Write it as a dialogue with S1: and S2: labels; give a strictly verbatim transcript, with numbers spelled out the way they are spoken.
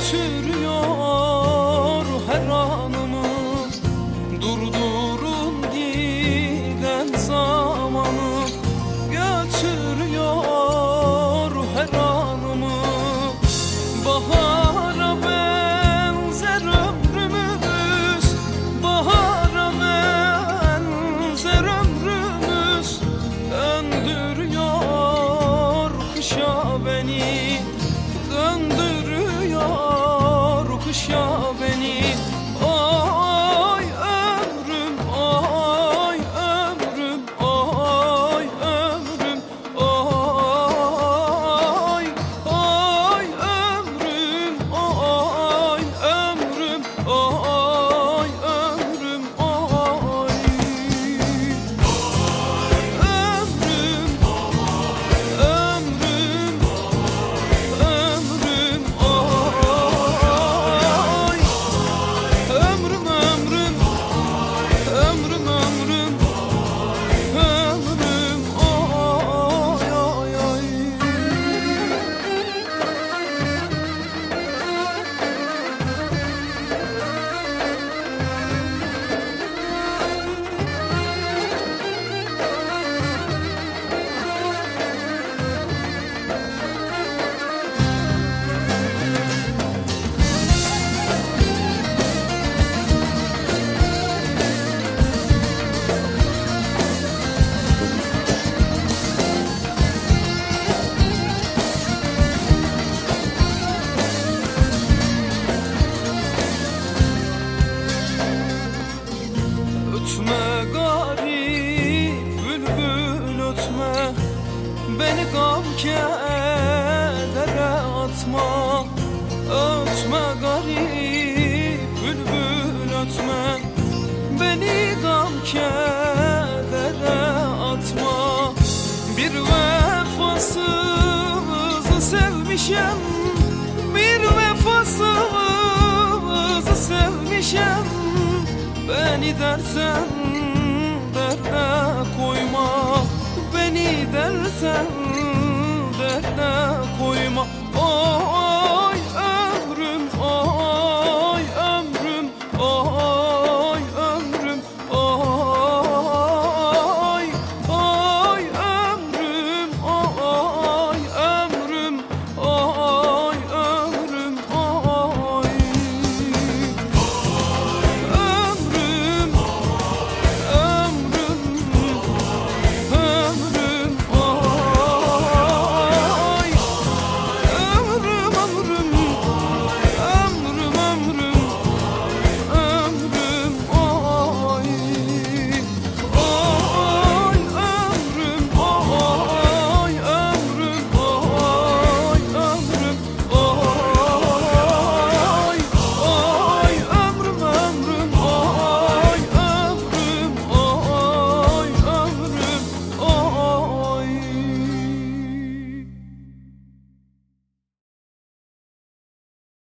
S1: götürüyor her anımı. Durdurun giden zamanı, götürüyor her anımı. Bahara benzer ömrümüz, bahara benzer ömrümüz. Döndürüyor kışa beni, döndürüyor kışa beni. Ay ömrüm, ay ömrüm, ay ömrüm, ay ay ömrüm, ay ömrüm, ay ömrüm, ay ömrüm, ömrüm, ömrüm, ay ömrüm, ömrüm, ömrüm, ömrüm, ömrüm, ay ay ay. Ötme garip bülbül ötme, beni gam kedere atma. Ötme garip bülbül ötme, beni gam kedere atma. Bir vefasızı sevmişem, bir vefasızı sevmişem. Beni dersen derde koyma, beni dersen